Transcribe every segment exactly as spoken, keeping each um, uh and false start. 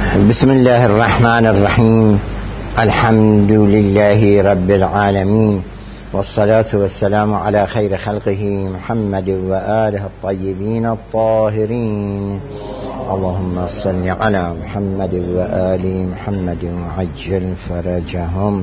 بسم الله الرحمن الرحيم. الحمد لله رب العالمين، والصلاة والسلام على خير خلقه محمد وآله الطيبين الطاهرين. اللهم صل على محمد وآل محمد وعجل فرجهم.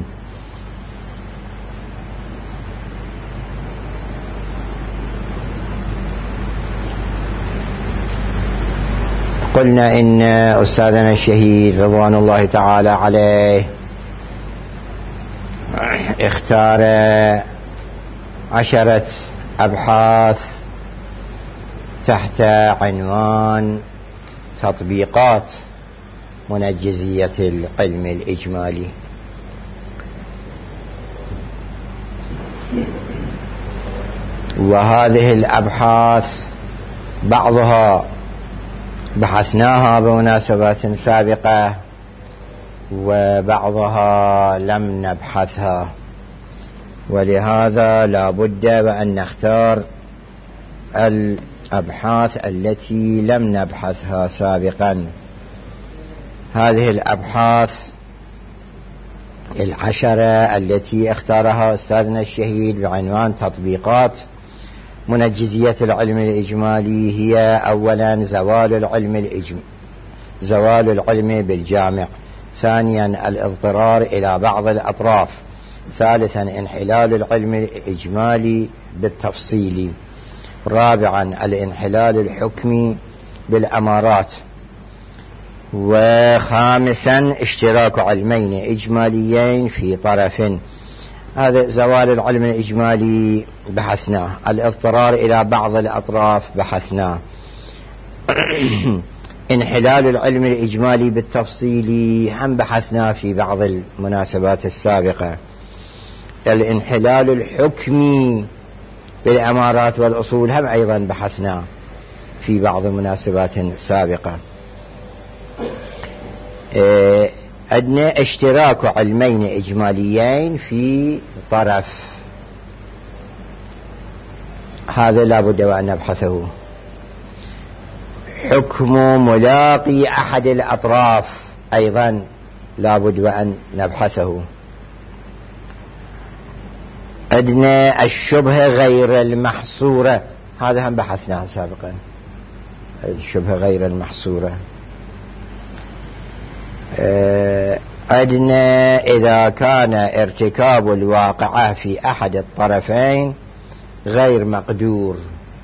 قلنا إن أستاذنا الشهيد رضوان الله تعالى عليه اختار عشرة أبحاث تحت عنوان تطبيقات منجزية العلم الإجمالي. وهذه الأبحاث بعضها بحثناها بمناسبات سابقة، وبعضها لم نبحثها، ولهذا لا بد وأن نختار الأبحاث التي لم نبحثها سابقا. هذه الأبحاث العشرة التي اختارها أستاذنا الشهيد بعنوان تطبيقات منجزية العلم الإجمالي هي: أولا زوال العلم الإجم... زوال العلم بالجامع. ثانيا الاضطرار إلى بعض الأطراف. ثالثا انحلال العلم الإجمالي بالتفصيل. رابعا الانحلال الحكمي بالأمارات. وخامسا اشتراك علمين إجماليين في طرف. هذا زوال العلم الإجمالي بحثناه، الاضطرار إلى بعض الأطراف بحثناه، انحلال العلم الإجمالي بالتفصيل هم بحثناه في بعض المناسبات السابقة، الانحلال الحكمي بالأمارات والأصول هم أيضا بحثناه في بعض المناسبات سابقة. اه عندنا اشتراك علمين إجماليين في طرف، هذا لا بد وأن نبحثه. حكم ملاقي أحد الأطراف أيضا لا بد وأن نبحثه. عندنا الشبهة غير المحصورة، هذا هم بحثناه سابقا، الشبهة غير المحصورة. عندنا إذا كان ارتكاب الواقعة في أحد الطرفين غير مقدور،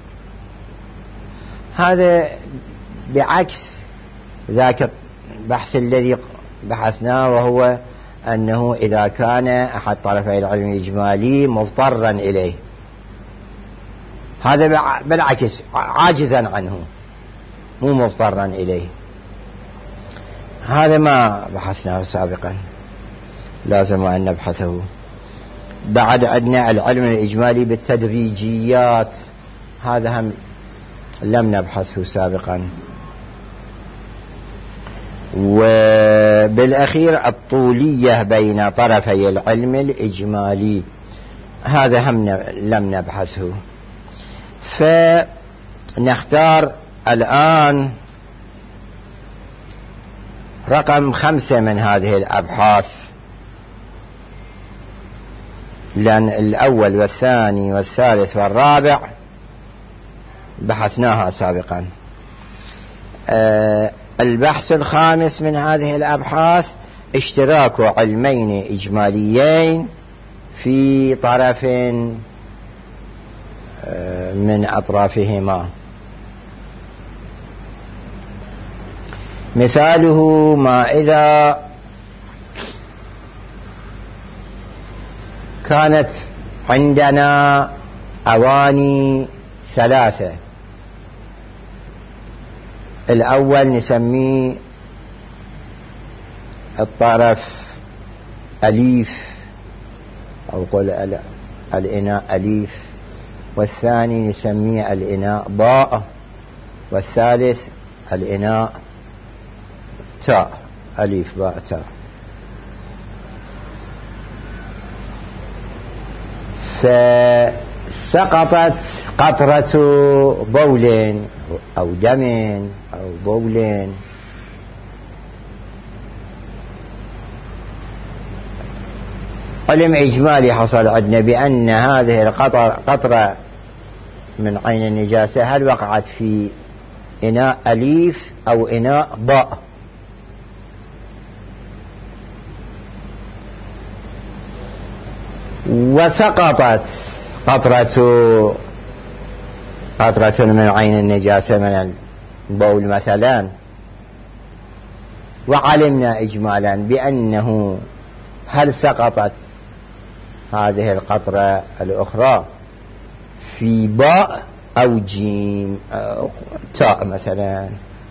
هذا بعكس ذاك البحث الذي بحثناه، وهو أنه إذا كان أحد طرفي العلم الإجمالي مضطرا إليه، هذا بالعكس عاجزا عنه مو مضطرا إليه، هذا ما بحثناه سابقا، لازم أن نبحثه. بعد عندنا العلم الإجمالي بالتدريجيات، هذا هم لم نبحثه سابقا. وبالأخير الطولية بين طرفي العلم الإجمالي، هذا هم لم نبحثه. فنختار الآن رقم خمسة من هذه الأبحاث، لأن الأول والثاني والثالث والرابع بحثناها سابقا. أه البحث الخامس من هذه الأبحاث اشتراك علمين إجماليين في طرف أه من أطرافهما. مثاله ما إذا كانت عندنا أواني ثلاثة، الأول نسميه الطرف أليف، أو قول الإناء أليف، والثاني نسميه الإناء باء، والثالث الإناء تاء، أليف باء تاء. فسقطت قطرة بول أو دم أو بول علم إجمالي حصل عندنا بأن هذه القطرة من عين النجاسة هل وقعت في إناء أليف أو إناء باء. وسقطت قطرة قطرة من عين النجاسة من البول مثلا، وعلمنا إجمالا بأنه هل سقطت هذه القطرة الأخرى في باء أو جيم أو تاء مثلا.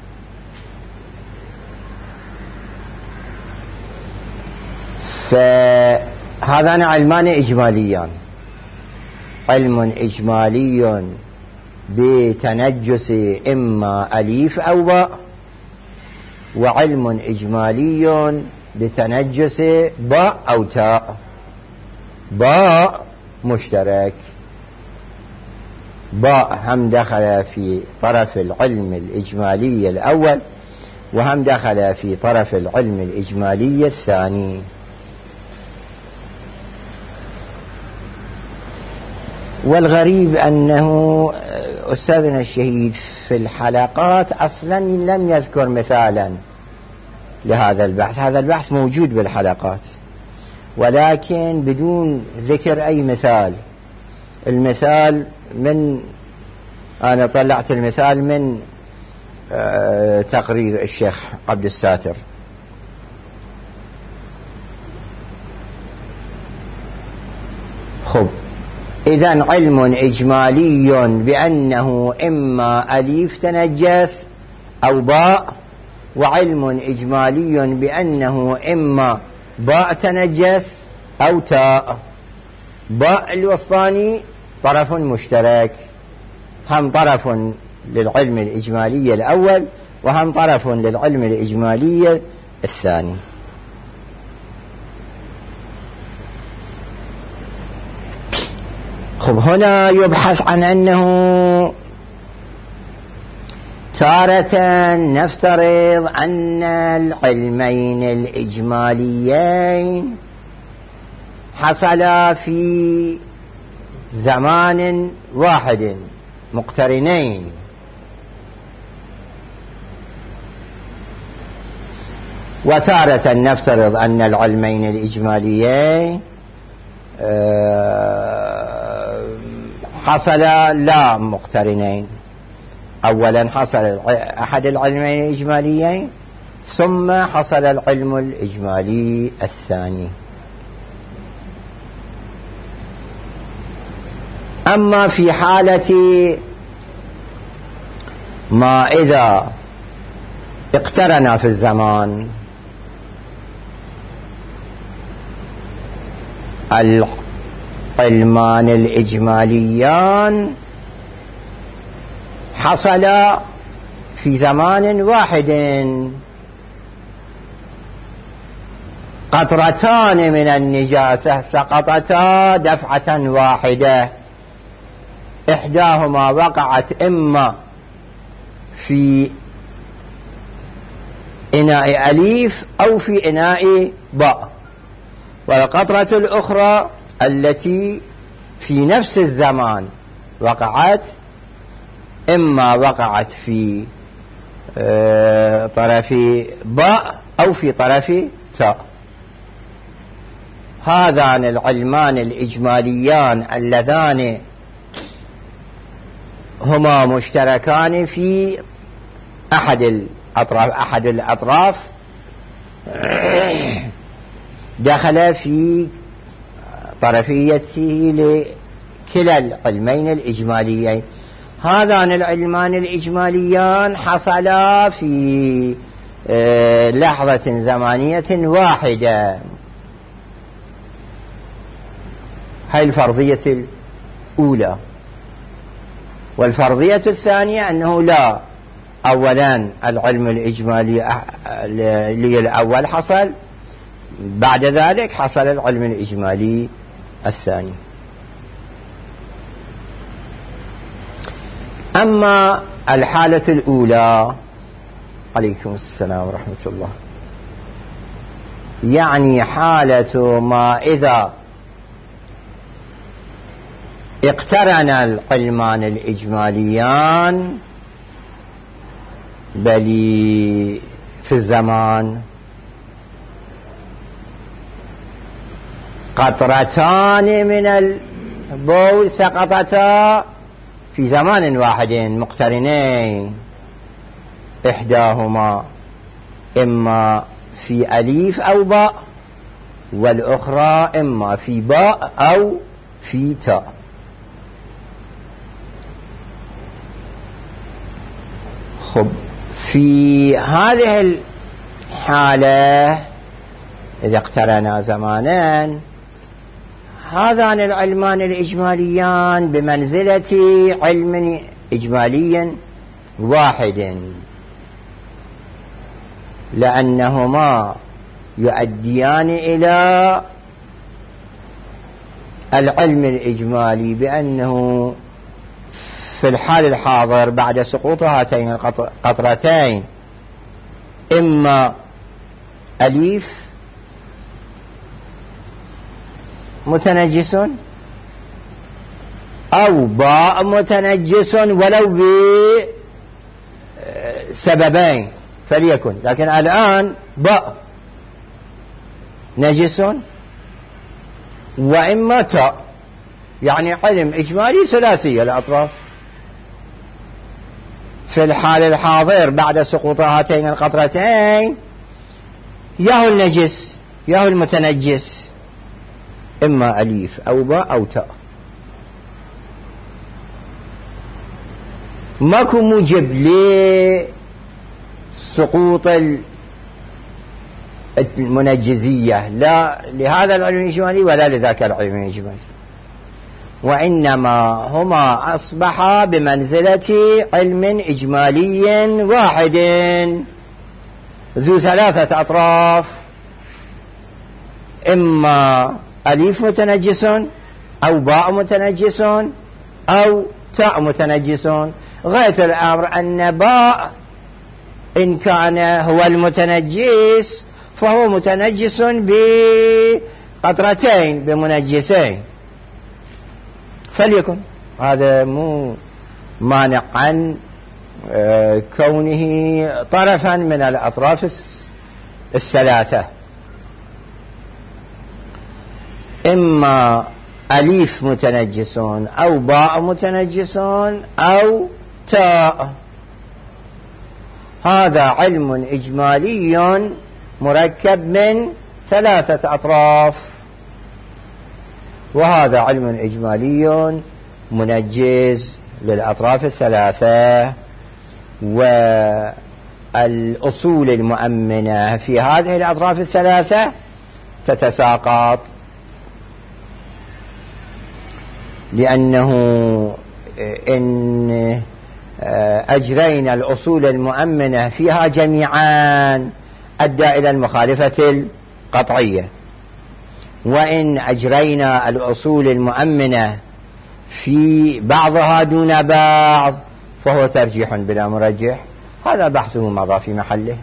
فهذان علمان إجماليان، علم إجمالي بتنجس إما أليف أو باء، وعلم إجمالي بتنجس باء أو تاء. باء مشترك، باء هم دخل في طرف العلم الإجمالي الأول وهم دخل في طرف العلم الإجمالي الثاني. والغريب أنه أستاذنا الشهيد في الحلقات أصلا لم يذكر مثالا لهذا البحث. هذا البحث موجود بالحلقات ولكن بدون ذكر أي مثال. المثال من أنا طلعت المثال من تقرير الشيخ عبد الساتر. خب إذن علم إجمالي بأنه إما أليف تنجس أو باء، وعلم إجمالي بأنه إما باء تنجس أو تاء. باء الوسطاني طرف مشترك، هم طرف للعلم الإجمالي الأول وهم طرف للعلم الإجمالي الثاني. خب هنا يبحث عن أنه تارة نفترض أن العلمين الإجماليين حصلا في زمان واحد مقترنين، وتارة نفترض أن العلمين الإجماليين حصلا لا مقترنين. أولا حصل أحد العلمين الإجماليين ثم حصل العلم الإجمالي الثاني. أما في حالة ما إذا اقترنا في الزمان العلمان الإجماليان حصل في زمان واحد، قطرتان من النجاسة سقطتا دفعة واحدة، إحداهما وقعت إما في إناء أليف أو في إناء باء، والقطرة الأخرى التي في نفس الزمان وقعت إما وقعت في طرف باء أو في طرف تاء. هذان العلمان الإجماليان اللذان هما مشتركان في أحد الأطراف أحد الأطراف دخل في طرفيته لكلا العلمين الإجماليين. هذان العلمان الإجماليان حصلا في لحظة زمانية واحدة. هاي الفرضية الأولى. والفرضية الثانية أنه لا، أولا العلم الإجمالي الأول حصل، بعد ذلك حصل العلم الإجمالي الثاني. أما الحالة الأولى، عليكم السلام ورحمة الله، يعني حالة ما إذا اقترن العلمان الإجماليان بل في الزمان قطرتان من البول سقطتا في زمان واحد مقترنين، إحداهما إما في أليف أو باء، والأخرى إما في باء أو في تاء. خب، في هذه الحالة إذا اقترنا زمانا، هذان العلمان الإجماليان بمنزلة علم إجمالي واحد، لأنهما يؤديان إلى العلم الإجمالي بأنه في الحال الحاضر بعد سقوط هاتين القطرتين إما أليف متنجس أو باء متنجس ولو بسببين فليكن، لكن الآن باء نجس وإما تاء، يعني علم إجمالي ثلاثية الأطراف. في الحال الحاضر بعد سقوط هاتين القطرتين ياهو النجس ياهو المتنجس، إما أليف أو باء أو تاء. ماكو موجب لسقوط المنجزية لا لهذا العلم الإجمالي ولا لذاك العلم الإجمالي، وإنما هما أصبحا بمنزلة علم إجمالي واحد ذو ثلاثة أطراف، إما أليف متنجس أو باء متنجس أو تاء متنجس. غاية الأمر أن باء إن كان هو المتنجس فهو متنجس بقطرتين بمنجسين فليكن، هذا مو مانع عن كونه طرفا من الأطراف الثلاثة، إما أليف متنجس أو باء متنجس أو تاء. هذا علم إجمالي مركب من ثلاثة أطراف، وهذا علم إجمالي منجز للأطراف الثلاثة. والأصول المؤمنة في هذه الأطراف الثلاثة تتساقط، لأنه إن أجرينا الأصول المؤمنة فيها جميعا أدى إلى المخالفة القطعية، وإن أجرينا الأصول المؤمنة في بعضها دون بعض فهو ترجيح بلا مرجح. هذا بحثه مضى في محله.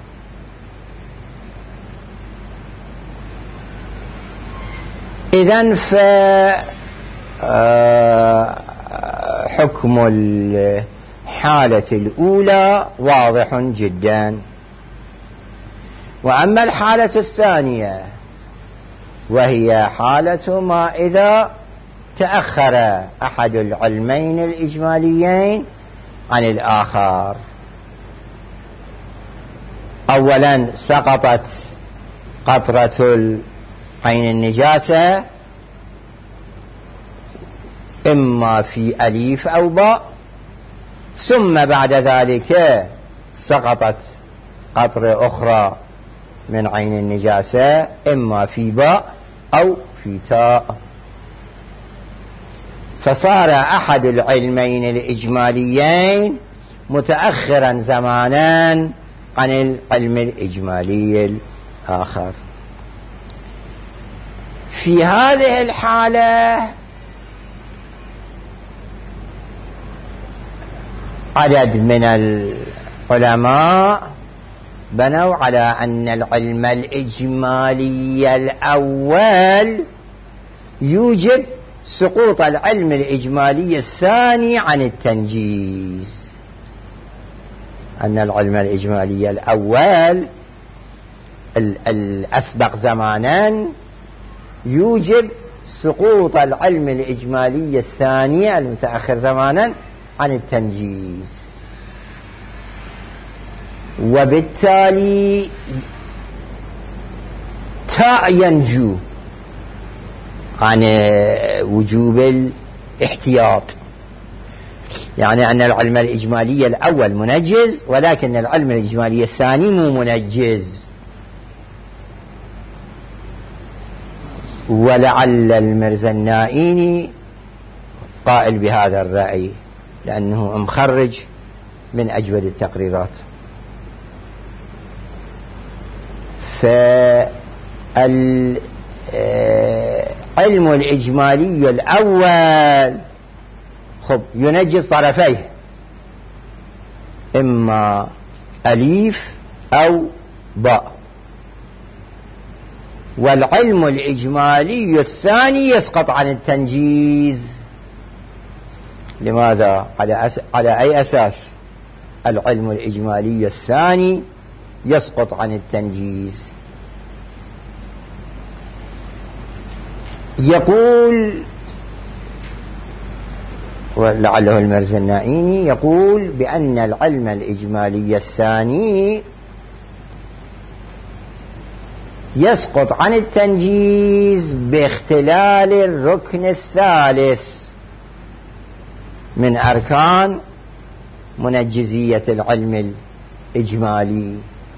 إذن فحكم الحالة الأولى واضح جدا. وأما الحالة الثانية وهي حالة ما إذا تأخر أحد العلمين الإجماليين عن الآخر. أولا سقطت قطرة عين النجاسة إما في أليف أو باء، ثم بعد ذلك سقطت قطرة أخرى من عين النجاسة إما في باء أو في تاء، فصار أحد العلمين الإجماليين متأخرا زمانا عن العلم الإجمالي الآخر. في هذه الحالة عدد من العلماء بنوا على أن العلم الإجمالي الأول يوجب سقوط العلم الإجمالي الثاني عن التنجيز، أن العلم الإجمالي الأول الأسبق زمانا يوجب سقوط العلم الإجمالي الثاني المتأخر زمانا عن التنجيز، وبالتالي تاء ينجو عن وجوب الاحتياط، يعني أن العلم الإجمالي الأول منجز ولكن العلم الإجمالي الثاني مو منجز. ولعل المرزا النائيني قائل بهذا الرأي لأنه مخرج من أجود التقريرات. فالعلم الإجمالي الأول خب ينجز طرفيه، إما أليف أو باء، والعلم الإجمالي الثاني يسقط عن التنجيز. لماذا؟ على, أس... على أي أساس العلم الإجمالي الثاني يسقط عن التنجيز؟ يقول، ولعله المرزا النائيني يقول بأن العلم الإجمالي الثاني يسقط عن التنجيز باختلال الركن الثالث من أركان منجزية العلم الإجمالي.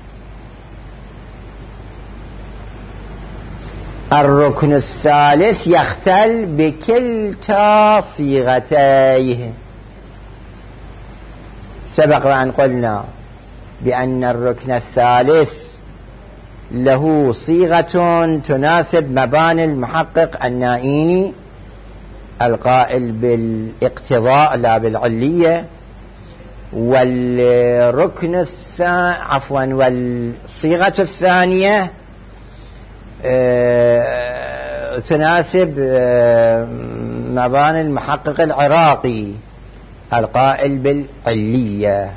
الركن الثالث يختل بكلتا صيغتيه. سبق وأن قلنا بأن الركن الثالث له صيغة تناسب مباني المحقق النائيني القائل بالاقتضاء لا بالعلية، والركن الثاني عفوا والصيغة الثانية اه تناسب اه مباني المحقق العراقي القائل بالعلية.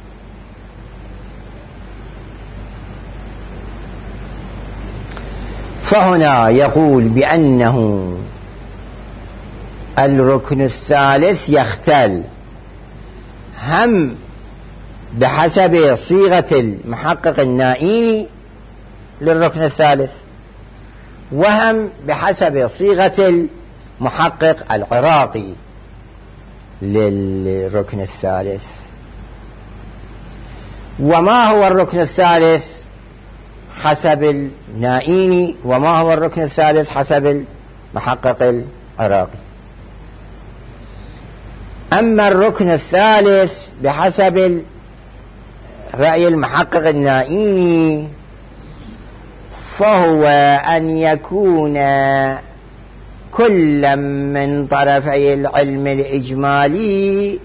فهنا يقول بأنه الركن الثالث يختل هم بحسب صيغة المحقق النائيني للركن الثالث، وهم بحسب صيغة المحقق العراقي للركن الثالث. وما هو الركن الثالث حسب النائيني، وما هو الركن الثالث حسب المحقق العراقي؟ أما الركن الثالث بحسب رأي المحقق النائيني فهو أن يكون كل من طرفي العلم الإجمالي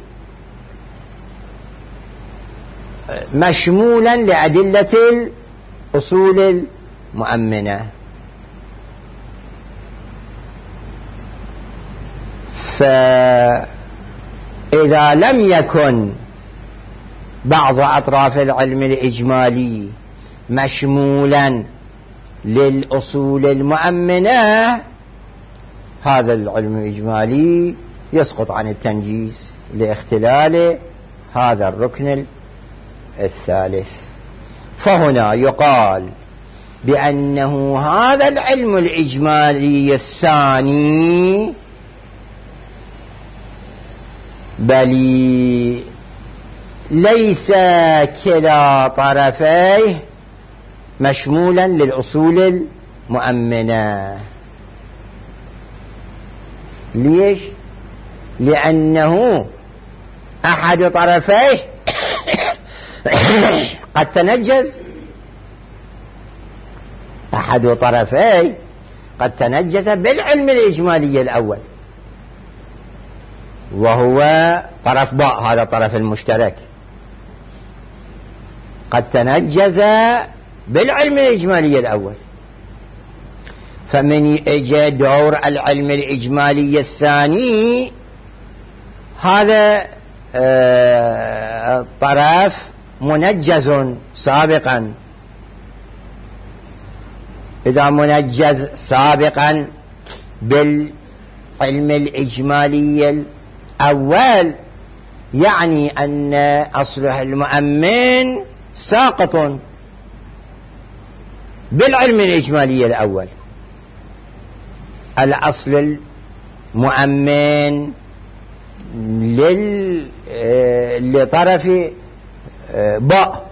مشمولا لأدلة الأصول المؤمنة. فإذا لم يكن بعض أطراف العلم الإجمالي مشمولا للأصول المؤمنة هذا العلم الإجمالي يسقط عن التنجيز لاختلال هذا الركن الثالث. فهنا يقال بأنه هذا العلم الإجمالي الثاني بل ليس كلا طرفيه مشمولا للأصول المؤمنة. ليش؟ لأنه أحد طرفيه قد تنجز، أحد طرفيه قد تنجز بالعلم الإجمالي الأول وهو طرف باء، هذا الطرف المشترك قد تنجز بالعلم الإجمالي الأول، فمن اجى دور العلم الإجمالي الثاني، هذا الطرف منجز سابقا. إذا منجز سابقا بالعلم الإجمالي الأول يعني أن أصله المؤمن ساقط بالعلم الإجمالي الأول. الأصل المؤمن لل... لطرف باء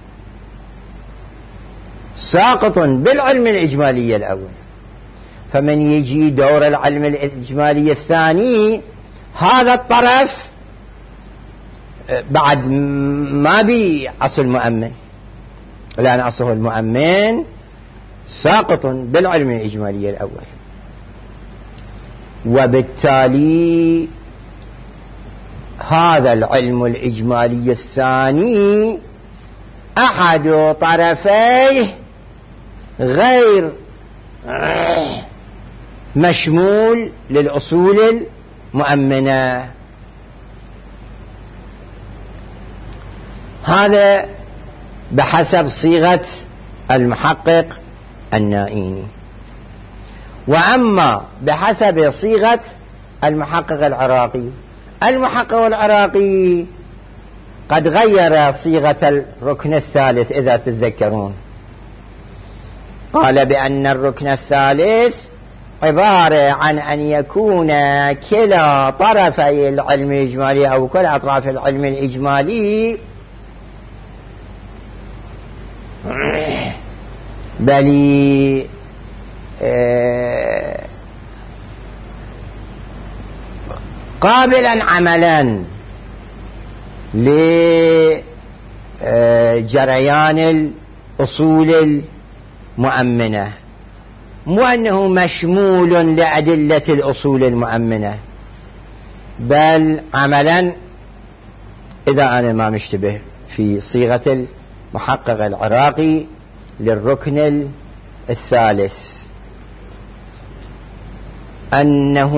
ساقط بالعلم الإجمالي الأول، فمن يجي دور العلم الإجمالي الثاني هذا الطرف بعد ما بي أصل مؤمن، لأن أصله المؤمن ساقط بالعلم الإجمالي الأول. وبالتالي هذا العلم الإجمالي الثاني أحد طرفيه غير مشمول للأصول المؤمنة. هذا بحسب صيغة المحقق النائيني. وأما بحسب صيغة المحقق العراقي، المحقق العراقي قد غير صيغة الركن الثالث إذا تتذكرون، قال بأن الركن الثالث عبارة عن أن يكون كلا طرفي العلم الإجمالي أو كل أطراف العلم الإجمالي بل قابلا عملا لجريان الأصول المؤمنة، مو أنه مشمول لأدلة الأصول المؤمنة، بل عملا. إذا أنا ما مشتبه في صيغة المحقق العراقي للركن الثالث أنه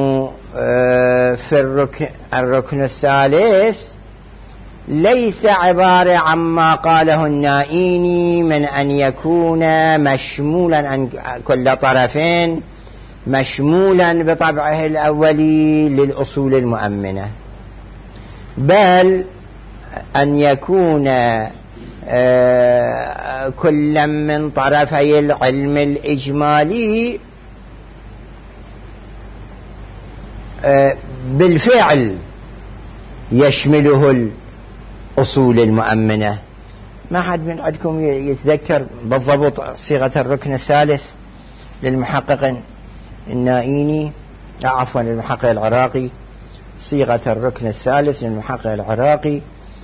في الركن, الركن الثالث ليس عبارة عما قاله النائيني من أن يكون مشمولا أن كل طرفين مشمولا بطبعه الأولي للأصول المؤمنة، بل أن يكون كل من طرفي العلم الإجمالي بالفعل يشمله الأصول المؤمنة. ما حد من عندكم يتذكر بالضبط صيغة الركن الثالث للمحقق النائيني، عفوا للمحقق العراقي، صيغة الركن الثالث للمحقق العراقي؟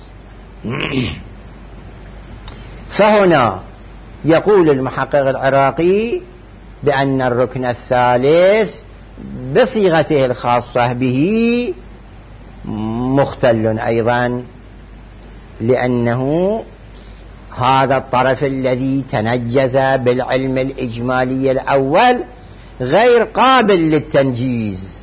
فهنا يقول المحقق العراقي بأن الركن الثالث بصيغته الخاصة به مختل أيضا، لأنه هذا الطرف الذي تنجز بالعلم الإجمالي الأول غير قابل للتنجيز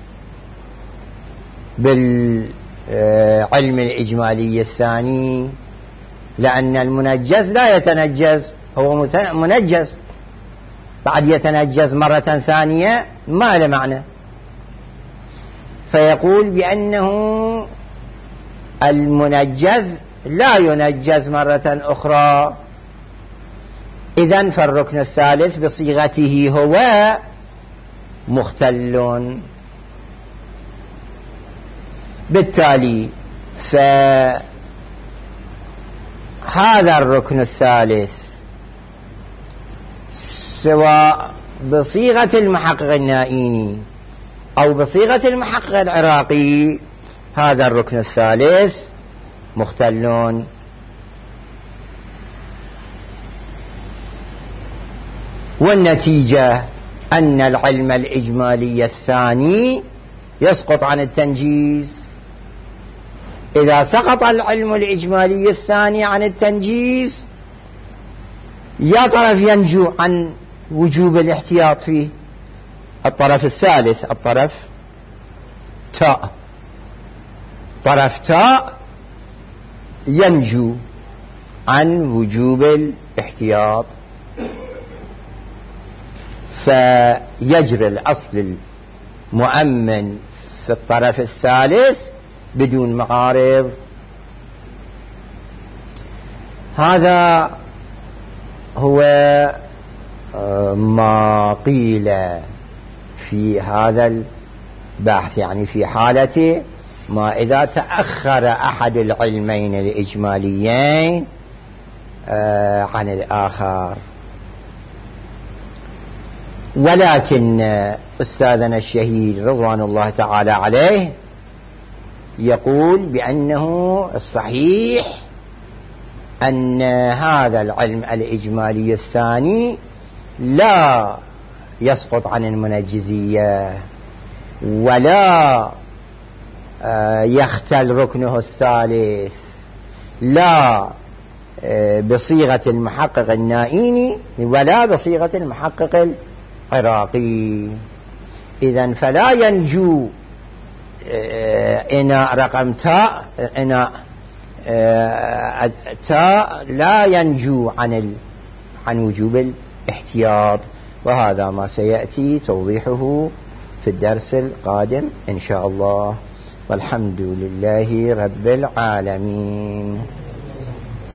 بالعلم الإجمالي الثاني، لأن المنجز لا يتنجز، هو منجز بعد يتنجز مرة ثانية ما له معنى. فيقول بأنه المنجز لا ينجز مرة أخرى، إذن فالركن الثالث بصيغته هو مختل. بالتالي فهذا الركن الثالث سواء بصيغة المحقق النائيني أو بصيغة المحقق العراقي هذا الركن الثالث مختل. والنتيجة أن العلم الإجمالي الثاني يسقط عن التنجيز. إذا سقط العلم الإجمالي الثاني عن التنجيز، يا طرف ينجو عن وجوب الاحتياط فيه. الطرف الثالث الطرف تاء، طرف تاء ينجو عن وجوب الاحتياط، فيجري الأصل المؤمن في الطرف الثالث بدون معارض. هذا هو ما قيل في هذا البحث، يعني في حالة ما إذا تأخر أحد العلمين الإجماليين عن الآخر. ولكن أستاذنا الشهيد رضوان الله تعالى عليه يقول بأنه الصحيح أن هذا العلم الإجمالي الثاني لا يسقط عن المنجزية ولا يختل ركنه الثالث، لا بصيغة المحقق النائيني ولا بصيغة المحقق العراقي. إذن فلا ينجو إناء رقم تاء، إناء تاء لا ينجو عن عن وجوب الاحتياط، وهذا ما سيأتي توضيحه في الدرس القادم إن شاء الله، والحمد لله رب العالمين.